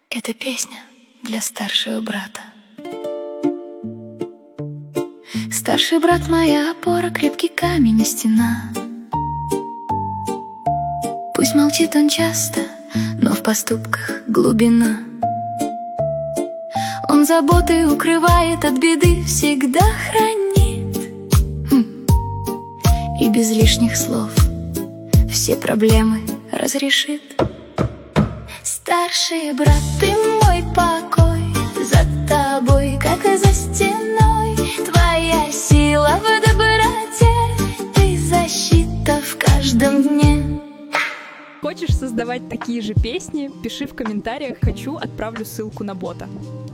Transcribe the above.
Это песня для старшего брата. Старший брат — моя опора, крепкий камень и стена. Пусть молчит он часто, но в поступках глубина. Он заботой укрывает, от беды всегда хранит. И без лишних слов все проблемы разрешит. Старший брат, ты мой покой, за тобой, как и за стеной. Твоя сила в доброте и защита в каждом дне. Хочешь создавать такие же песни? Пиши в комментариях «хочу», отправлю ссылку на бота.